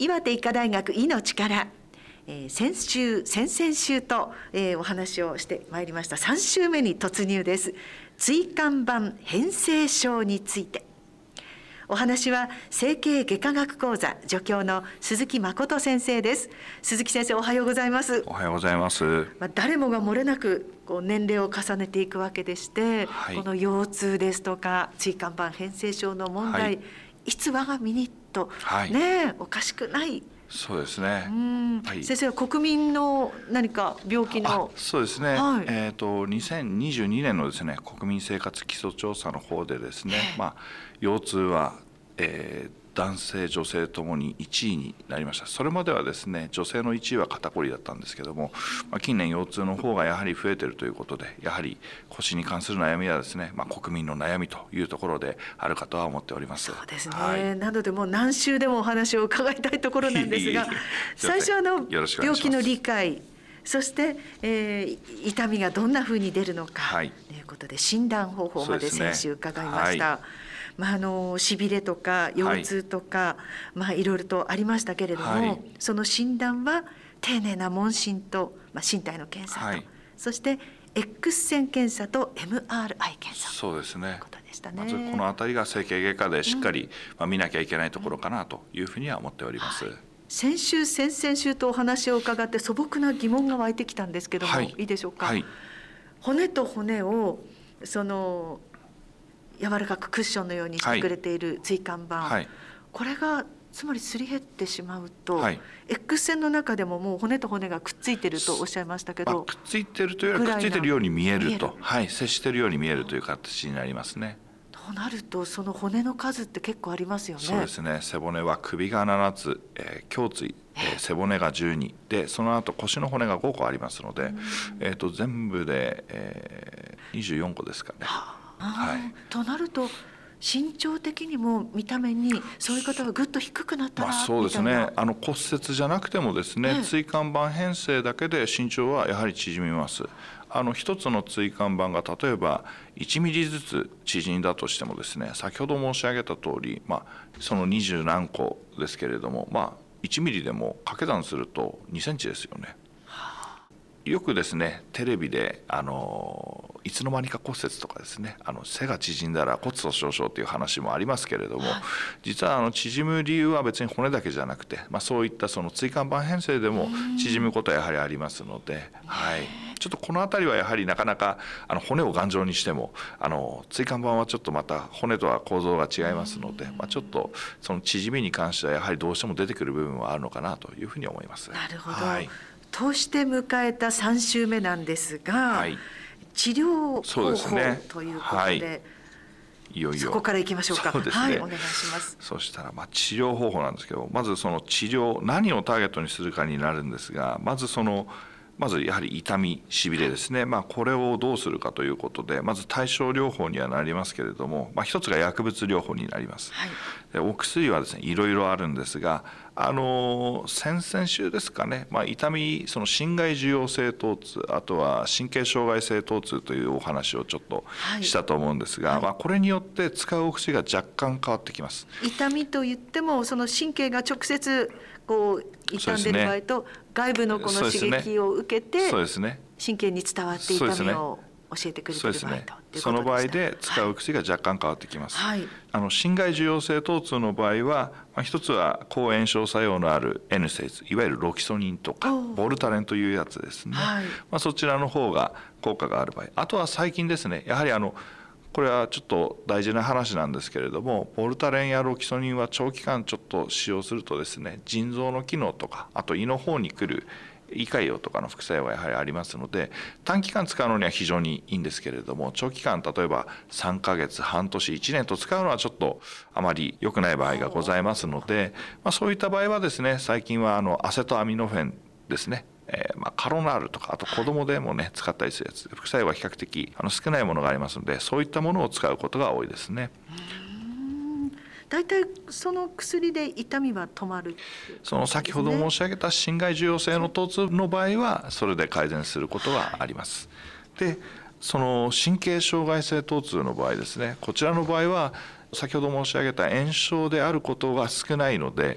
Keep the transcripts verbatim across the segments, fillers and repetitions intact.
岩手医科大学医の力、えー、先週先々週と、えー、お話をしてまいりましたさん週目に突入です。椎間板変性症についてお話は整形外科学講座助教の鈴木誠先生です。鈴木先生、おはようございます。 おはようございます。 まあ、齢もが漏れなくこう年齢を重ねていくわけでして、はい、この腰痛ですとか椎間板変性症の問題、はい、いつ我が身にと、はい、ねおかしくない。 そうですね。 うん、はい、先生は国民の何か病気のそうですね、はい、えーとにせんにじゅうにねんのですね国民生活基礎調査の方でですね、まあ、腰痛は、えー男性女性ともにいちいになりました。それまではですね女性のいちいは肩こりだったんですけども、まあ、近年腰痛の方がやはり増えているということで、やはり腰に関する悩みはですね、まあ、国民の悩みというところであるかとは思っております。 そうですね、はい、なのでもう何週でもお話を伺いたいところなんですが最初はの病気の理解、そして、えー、痛みがどんなふうに出るのか、はい、ということで診断方法まで先週伺いました。まあ、あのしびれとか腰痛とか、はい、まあ、いろいろとありましたけれども、はい、その診断は丁寧な問診と、まあ、身体の検査と、はい、そして X 線検査と エムアールアイ 検査、 そうですね、 ということでしたね。 まずこのあたりが整形外科でしっかり、うん、まあ、見なきゃいけないところかなというふうには思っております。はい、 先週先々週とお話を伺って素朴な疑問が湧いてきたんですけども、はい、いいでしょうか。はい、骨と骨をその柔らかくクッションのようにしてくれている椎間板、はい、これがつまりすり減ってしまうと、はい、X 線の中でももう骨と骨がくっついてるとおっしゃいましたけど、まあ、 くっついてるというよりはくっついてるように見えると、はい、接してるように見えるという形になりますね。 となるとその骨の数って結構ありますよね。 そうですね、背骨は首がななつ、えー、胸椎、えー、背骨がじゅうにで、その後腰の骨がごこありますので、えー、と全部で、えー、にじゅうよんこですかね。ははい、となると身長的にも見た目にそういう方はぐっと低くなったな、まあ、 そうですね、あの骨折じゃなくてもですね、椎間板変性だけで身長はやはり縮みます。あの一つの椎間板が例えばいちミリずつ縮んだとしてもですね、先ほど申し上げた通り、まあ、その二十何個ですけれども、まあ、いちミリでも掛け算するとにセンチですよね。よくですねテレビであのいつの間にか骨折とかですね、あの背が縮んだら骨粗しょう症という話もありますけれども、はい、実はあの縮む理由は別に骨だけじゃなくて、まあ、そういったその椎間板変性でも縮むことはやはりありますので、はい、ちょっとこの辺りはやはりなかなかあの骨を頑丈にしてもあの椎間板はちょっとまた骨とは構造が違いますので、まあ、ちょっとその縮みに関してはやはりどうしても出てくる部分はあるのかなというふうに思います。 なるほど、 はい、 として迎えたさん週目なんですが、はい、治療方法、ね、ということで、はい、いよいよそこからいきましょうか。そうですね、はい、お願いします。 そしたらまあ治療方法なんですけど、まずその治療何をターゲットにするかになるんですが、まずそのまずやはり痛みしびれですね、まあ、これをどうするかということで、まず対症療法にはなりますけれども、まあ、一つが薬物療法になります。はい、でお薬はですねいろいろあるんですが、あの先々週ですかね、まあ、痛みその心外受容性疼痛、あとは神経障害性疼痛というお話をちょっとしたと思うんですが、はい、まあ、これによって使うお薬が若干変わってきます。 痛みといってもその神経が直接こう傷んでいる場合と、ね、外部のこの刺激を受けて神経に伝わって痛みを教えてくれている場合と、ね、 その場合で使う薬が若干変わってきます。はい、あの心外受容性疼痛の場合は、まあ、一つは抗炎症作用のある エヌセイズ、いわゆるロキソニンとかボルタレンというやつですね。はい、まあ、そちらの方が効果がある場合、あとは最近ですね、やはりあのこれはちょっと大事な話なんですけれども、ボルタレンやロキソニンは長期間ちょっと使用するとですね、腎臓の機能とかあと胃の方に来る胃潰瘍とかの副作用がやはりありますので、短期間使うのには非常にいいんですけれども、長期間例えばさんかげつ半年いちねんと使うのはちょっとあまり良くない場合がございますので、まあ、そういった場合はですね、最近はあのアセトアミノフェンですね、えー、まあカロナールとか、あと子どもでもね使ったりするやつ、副作用が比較的あの少ないものがありますので、そういったものを使うことが多いですね。 だいたいその薬で痛みは止まる、ね、 その先ほど申し上げた心外受容性の疼痛の場合はそれで改善することがあります。はい、でその神経障害性疼痛の場合ですね、こちらの場合は先ほど申し上げた炎症であることが少ないので、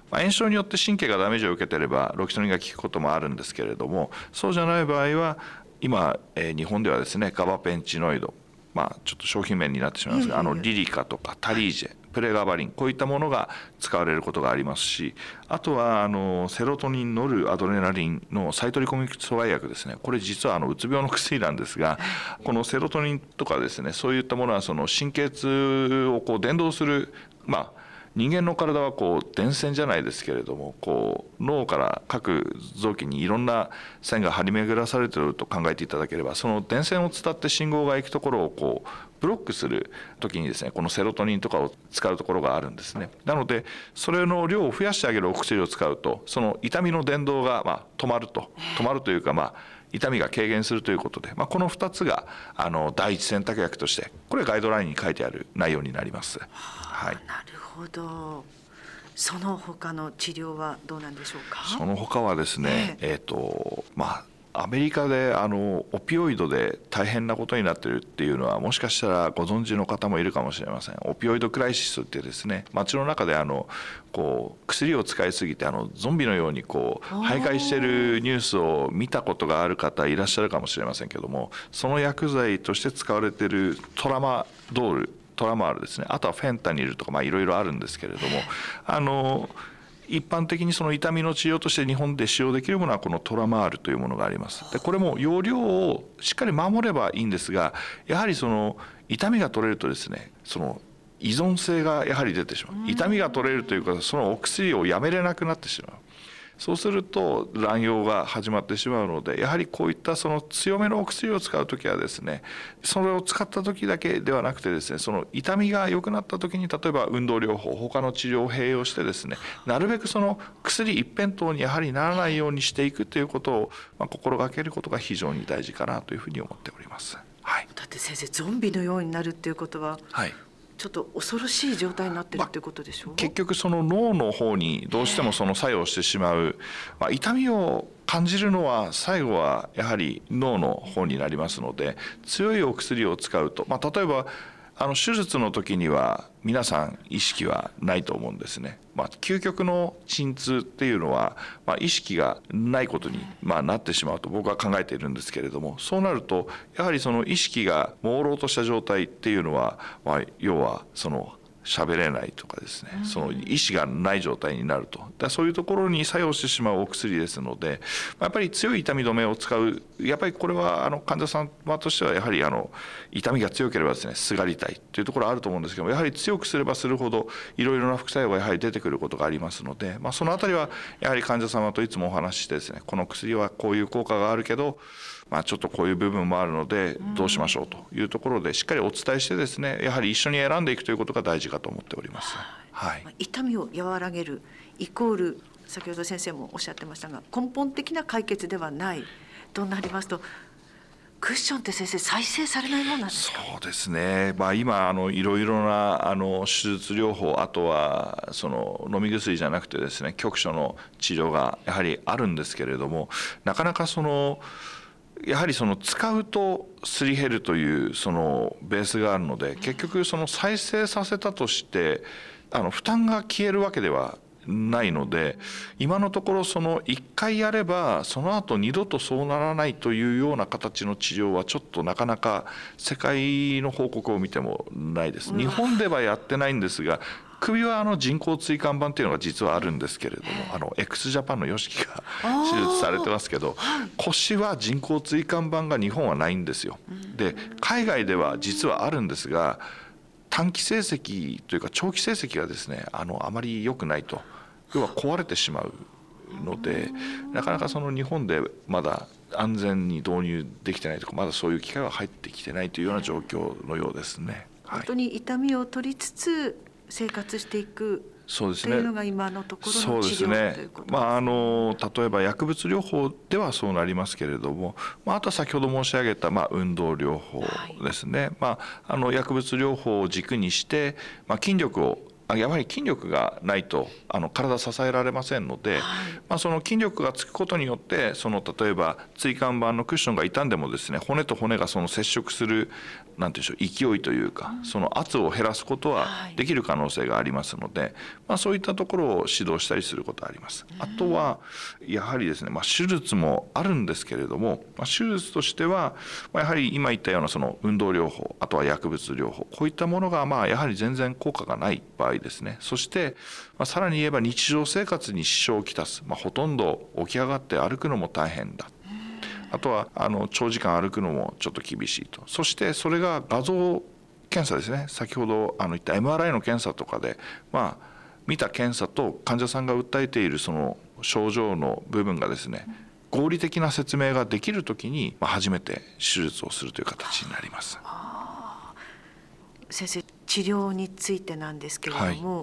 まあ、炎症によって神経がダメージを受けていればロキソニンが効くこともあるんですけれども、そうじゃない場合は今、えー、日本ではですねガバペンチノイド、まあ、ちょっと商品名になってしまいますが、あのリリカとかタリージェ、プレガバリン、こういったものが使われることがありますし、あとはあのセロトニン、ノルアドレナリンのサイトリコミ阻害薬ですね。これ実はあのうつ病の薬なんですが、このセロトニンとかですね、そういったものはその神経痛をこう伝導する、まあ人間の体はこう電線じゃないですけれども、こう脳から各臓器にいろんな線が張り巡らされていると考えていただければ、その電線を伝って信号が行くところをこうブロックする時にですね、このセロトニンとかを使うところがあるんですね。なのでそれの量を増やしてあげるお薬を使うと、その痛みの伝導がまあ止まると止まるというか、まあ痛みが軽減するということで、まあ、このふたつがあの第一選択薬としてこれガイドラインに書いてある内容になります。 はい、なるほど。その他の治療はどうなんでしょうか。 その他はですね、えー、えーとまあアメリカであのオピオイドで大変なことになっているっていうのはもしかしたらご存知の方もいるかもしれません。オピオイドクライシスってですね、街の中であのこう薬を使いすぎてあのゾンビのようにこう徘徊しているニュースを見たことがある方いらっしゃるかもしれませんけども、その薬剤として使われているトラマドール、トラマールですね、あとはフェンタニルとかいろいろあるんですけれども、あの一般的にその痛みの治療として日本で使用できるものはこのトラマールというものがあります。でこれも容量をしっかり守ればいいんですが、やはりその痛みが取れるとですね、その依存性がやはり出てしまう。痛みが取れるというか、そのお薬をやめれなくなってしまう。そうすると乱用が始まってしまうので、やはりこういったその強めのお薬を使うときはですね、それを使った時だけではなくてですね、その痛みが良くなった時に例えば運動療法、他の治療を併用してですね、なるべくその薬一辺倒にやはりならないようにしていくということを、まあ、心がけることが非常に大事かなというふうに思っております。はい、 だって先生、ゾンビのようになるっていうことは、はい、ちょっと恐ろしい状態になってるっていうことでしょう、まあ、 結局その脳の方にどうしてもその作用してしまう、まあ、痛みを感じるのは最後はやはり脳の方になりますので、強いお薬を使うと、まあ、例えばあの手術の時には皆さん意識はないと思うんですね。まあ、究極の鎮痛っていうのは、まあ、意識がないことに、まあ、なってしまうと僕は考えているんですけれども、そうなるとやはりその意識が朦朧とした状態っていうのは、まあ、要はその喋れないとかですね、その意思がない状態になると、だそういうところに作用してしまうお薬ですので、やっぱり強い痛み止めを使う、やっぱりこれはあの患者様としてはやはりあの痛みが強ければですねすがりたいというところはあると思うんですけども、やはり強くすればするほどいろいろな副作用がやはり出てくることがありますので、まあ、そのあたりはやはり患者様といつもお話ししてですね、この薬はこういう効果があるけど、まあ、ちょっとこういう部分もあるのでどうしましょうというところでしっかりお伝えしてですね、やはり一緒に選んでいくということが大事かと思っております。はい、 痛みを和らげるイコール、先ほど先生もおっしゃってましたが、根本的な解決ではないとなりますと、クッションって先生再生されないものなんですか。 そうですね、まあ、今あのいろいろなあの手術療法、あとはその飲み薬じゃなくてですね局所の治療がやはりあるんですけれども、なかなかそのやはりその使うとすり減るというそのベースがあるので、結局その再生させたとしてあの負担が消えるわけではないので、今のところそのいっかいやればその後二度とそうならないというような形の治療はちょっとなかなか世界の報告を見てもないです。日本ではやってないんですが、首はあの人工椎間板っていうのが実はあるんですけれども、あの x ジャパンの YOSHIKI が手術されてますけど、腰は人工椎間板が日本はないんですよ。で海外では実はあるんですが、短期成績というか長期成績がですねあのあまり良くないと、要は壊れてしまうので、なかなかその日本でまだ安全に導入できてないとか、まだそういう機会は入ってきてないというような状況のようですね。 本当に痛みを取りつつ生活していくそうですね、 というのが今のところの治療ということですね。 まあ、あの例えば薬物療法ではそうなりますけれども、まあ、あとは先ほど申し上げた、まあ、運動療法ですね、はい、まあ、あの薬物療法を軸にして、まあ、筋力をやはり筋力がないとあの体支えられませんので、はい、まあ、その筋力がつくことによってその例えば椎間板のクッションが傷んでもですね、骨と骨がその接触するなんていうんでしょう、勢いというか、その圧を減らすことはできる可能性がありますので、まあ、そういったところを指導したりすることはあります。あとはやはりですね、まあ、手術もあるんですけれども、まあ、手術としてはやはり今言ったようなその運動療法、あとは薬物療法、こういったものがまあやはり全然効果がない場合ですね。そしてまあさらに言えば日常生活に支障をきたす、まあ、ほとんど起き上がって歩くのも大変だ、あとはあの長時間歩くのもちょっと厳しいと。そしてそれが画像検査ですね、先ほどあの言った エムアールアイ の検査とかで、まあ、見た検査と患者さんが訴えているその症状の部分がですね、合理的な説明ができるときに、まあ、初めて手術をするという形になります。 先生、治療についてなんですけれども、はい、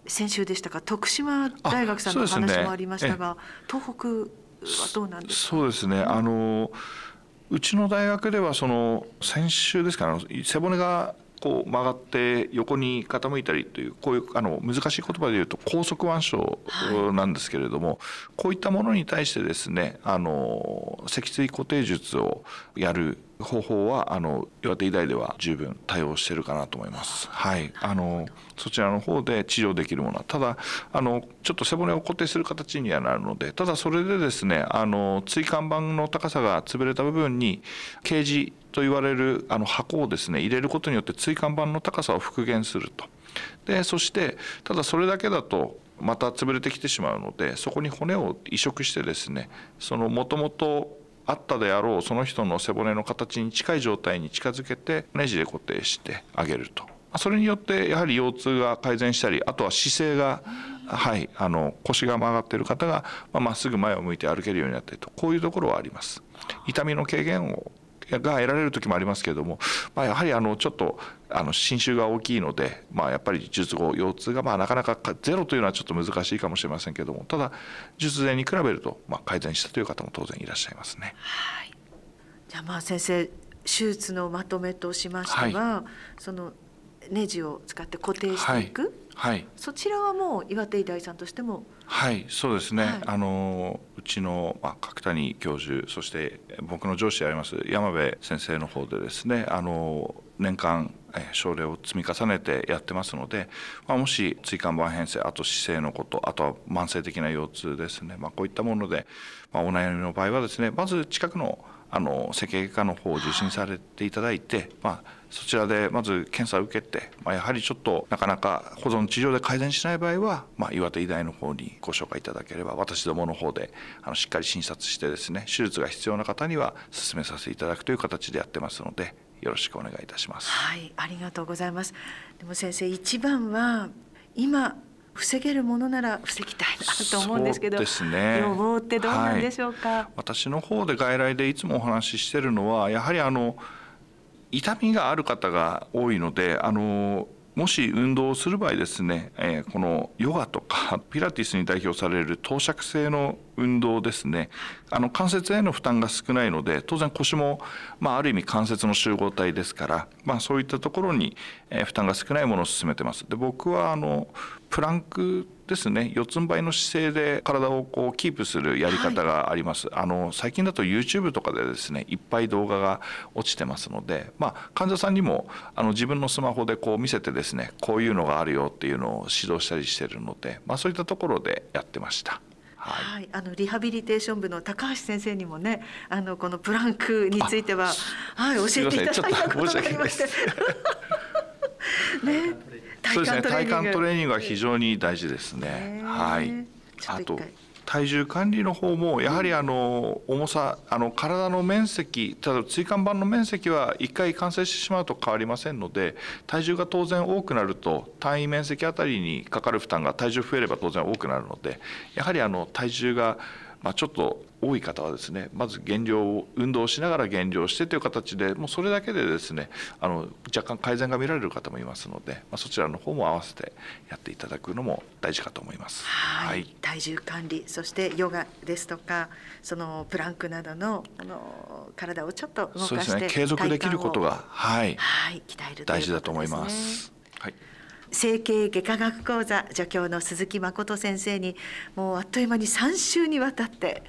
先週でしたか、徳島大学さんの話もありましたが、ね、東北はどうなんですか。 そうですね、あのうちの大学ではその先週ですか、背骨がこう曲がって横に傾いたりという、こういうあの難しい言葉で言うと拘束腕症なんですけれども、はい、こういったものに対してですね、あの脊椎固定術をやる方法はあの岩手医大では十分対応しているかなと思います。はい、あのそちらの方で治療できるものは、ただあのちょっと背骨を固定する形にはなるので、ただそれでですね、あの椎間板の高さが潰れた部分にケージと言われるあの箱をですね入れることによって椎間板の高さを復元すると。でそしてただそれだけだとまた潰れてきてしまうので、そこに骨を移植してですね、そのもともとあったであろうその人の背骨の形に近い状態に近づけてネジで固定してあげると。それによってやはり腰痛が改善したり、あとは姿勢が、はい、あの腰が曲がっている方がまっすぐ前を向いて歩けるようになったりと、こういうところはあります。痛みの軽減をが得られる時もありますけれども、まあ、やはりあのちょっとあの侵襲が大きいので、まあ、やっぱり術後腰痛がまあなかなかゼロというのはちょっと難しいかもしれませんけれども、ただ術前に比べるとまあ改善したという方も当然いらっしゃいますね。 はい、じゃあまあ先生、手術のまとめとしましては、はい、そのネジを使って固定していく、はいはい、そちらはもう岩手医大さんとしても、 はい、そうですね、はい、あのうちの、まあ、角谷教授、そして僕の上司であります山部先生の方でですね、あの年間症例を積み重ねてやってますので、まあ、もし椎間板変性、あと姿勢のこと、あとは慢性的な腰痛ですね、まあ、こういったもので、まあ、お悩みの場合はですね、まず近くのあの整形外科の方を受診されていただいて、まあ、そちらでまず検査を受けて、まあ、やはりちょっとなかなか保存治療で改善しない場合は、まあ、岩手医大の方にご紹介いただければ、私どもの方であのしっかり診察してですね、手術が必要な方には進めさせていただくという形でやってますので、よろしくお願いいたします。 はい、ありがとうございます。でも先生、一番は今防げるものなら防ぎたいなと思うんですけど、そうですね、予防ってどうなんでしょうか。はい、 私の方で外来でいつもお話ししているのは、やはりあの痛みがある方が多いので、あのもし運動をする場合ですね、えー、このヨガとかピラティスに代表される投射性の運動ですね、あの関節への負担が少ないので、当然腰も、まあ、ある意味関節の集合体ですから、まあ、そういったところに、えー、負担が少ないものを進めてます。で、僕はあのプランクですね、四つん這いの姿勢で体をこうキープするやり方があります。はい、あの最近だと YouTube とかでですね、いっぱい動画が落ちてますので、まあ、患者さんにもあの自分のスマホでこう見せてですね、こういうのがあるよっていうのを指導したりしているので、まあ、そういったところでやってました。 はい、あのリハビリテーション部の高橋先生にもね、あのこのプランクについては、はい、教えていただいたことがありまして、 ね、そうですね、体幹トレーニングは非常に大事ですね。はい。あと体重管理の方もやはりあの重さ、あの体の面積、例えば椎間板の面積はいっかい完成してしまうと変わりませんので、体重が当然多くなると単位面積あたりにかかる負担が体重増えれば当然多くなるので、やはりあの体重がまあちょっと多い方はですね、まず減量を運動しながら減量してという形で、もうそれだけでですね、あの若干改善が見られる方もいますので、まあ、そちらの方も合わせてやっていただくのも大事かと思います。 はい、はい、体重管理、そしてヨガですとか、そのプランクなどのあの体をちょっと動かして、そうですね、 継続できることが、はい、 はい、鍛えるということですね。 大事だと思います。はい。 整形外科学講座助教の鈴木誠先生に、もうあっという間にさん週にわたって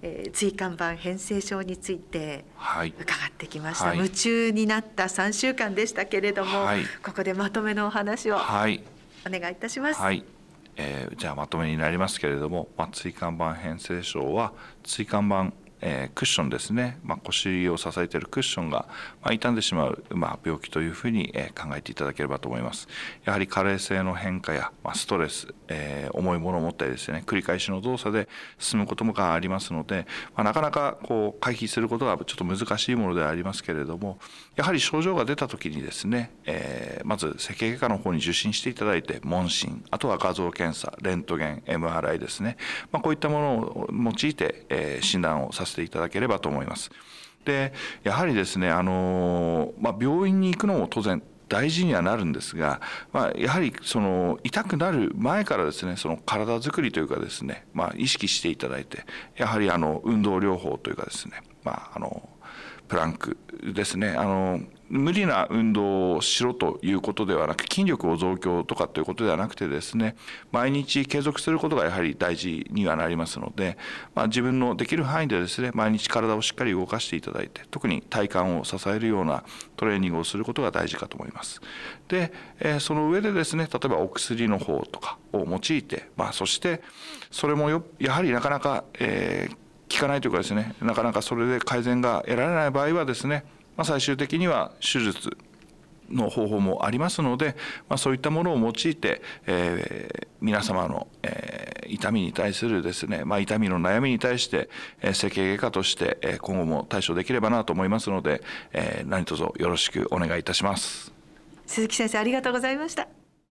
えー、椎間板変性症について伺ってきました、 はい、 夢中になったさんしゅうかんでしたけれども、はい、ここでまとめのお話をお願いいたします。 はい、えー、じゃあまとめになりますけれども、まあ、椎間板変性症は椎間板えー、クッションですね、まあ、腰を支えているクッションが、まあ、傷んでしまう、まあ、病気というふうに、えー、考えていただければと思います。やはり加齢性の変化や、まあ、ストレス、えー、重いものを持ったりですね、繰り返しの動作で進むこともありますので、まあ、なかなかこう回避することはちょっと難しいものではありますけれども、やはり症状が出た時にですね、えー、まず整形外科の方に受診していただいて、問診、あとは画像検査、レントゲン、エムアールアイ ですね、まあ、こういったものを用いて、えー、診断をさせていただければと思います。でやはりですね、あのまあ、病院に行くのも当然大事にはなるんですが、まあ、やはりその痛くなる前からですね、その体づくりというかですね、まあ、意識していただいて、やはりあの運動療法というかですね、まあ、あのプランクですね、あの無理な運動をしろということではなく、筋力を増強とかということではなくてですね、毎日継続することがやはり大事にはなりますので、まあ、自分のできる範囲でですね、毎日体をしっかり動かしていただいて、特に体幹を支えるようなトレーニングをすることが大事かと思います。で、えー、その上でですね、例えばお薬の方とかを用いて、まあ、そしてそれもよやはりなかなか、えー効かないというかですね、なかなかそれで改善が得られない場合はですね、まあ、最終的には手術の方法もありますので、まあ、そういったものを用いて、えー、皆様の、えー、痛みに対するですね、まあ、痛みの悩みに対して、えー、整形外科として、えー、今後も対処できればなと思いますので、えー、何卒よろしくお願いいたします。 鈴木先生、ありがとうございました。